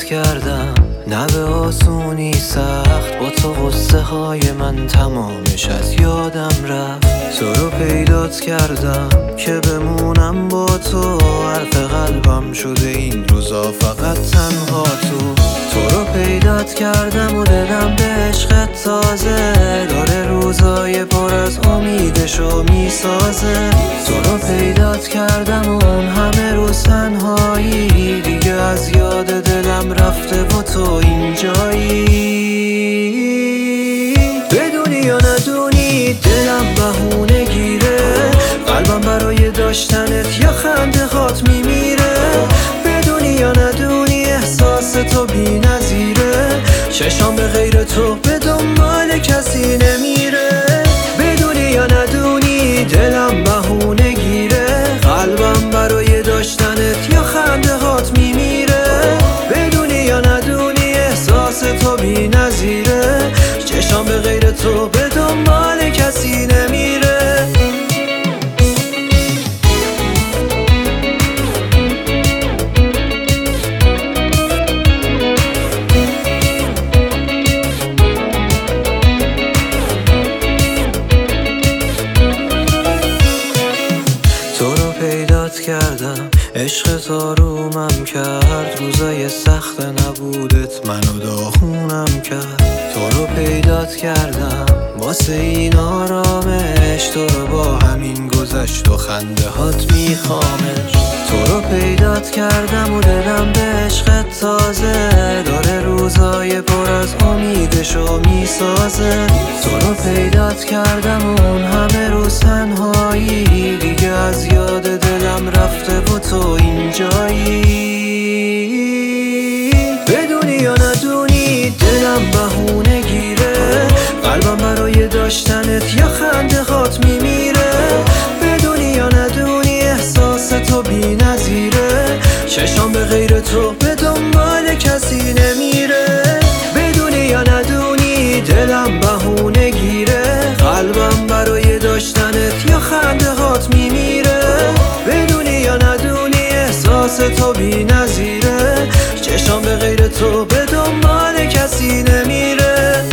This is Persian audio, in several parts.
پیدات کردم، نه به آسونی سخت، با تو غصه های من تمامش از یادم رفت. تو رو پیدات کردم که بمونم با تو، حرف قلبم شده این روزا فقط تنها تو رو پیدات کردم و دلم به عشقت تازه داره روزای پر از امیدشو میسازه. تو رو پیدات کردم و اون همه روز تنهایی دیگه از یاد دلم رفته و تو اینجایی. بدونی یا ندونی دلم بهونه گیره، قلبم برای داشتنت یا خنده هات میمیره. بدونی یا ندونی احساس تو بی نظیره، چشام به غیر تو به دنبال کسی نمیره. بدونی یا ندونی دلم بهونه گیره، قلبم برای داشتنت یا خنده هات میمیره. بدونی یا ندونی احساس تو بی نظیره، چشام به غیر تو به دنبال کسی نمیره. پیدات کردم، عشق آرومم کرد، روزای سخت نبودت منو داغونم کرد. تو رو پیدات کردم واسه این آرامش، تو رو با همین گذشت و خنده هات میخوامش. تو رو پیدات کردم و دلم به عشقت تازه داره روزای پر از امیدشو میسازه. تو رو پیدات کردم و اون همه روز تنهایی دیگه از یاد دلم رفته و تو اینجایی. بدونی یا ندونی دلم بهونه گیره، قلبم برای داشتنت یا خنده هات میمیره. بدونی یا ندونی احساس تو بی نظیره، چشام به غیر تو به دنبال کسی نمیره. بدونی یا ندونی دلم بهونه گیره، قلبم برای داشتنت یا خنده هات میمیره. بدونی یا ندونی احساس تو بی نظیره، چشام به غیر تو به دنبال کسی نمیره.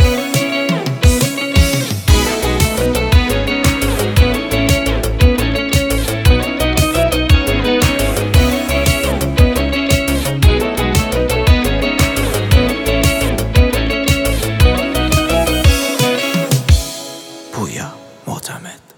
پویا معتمد.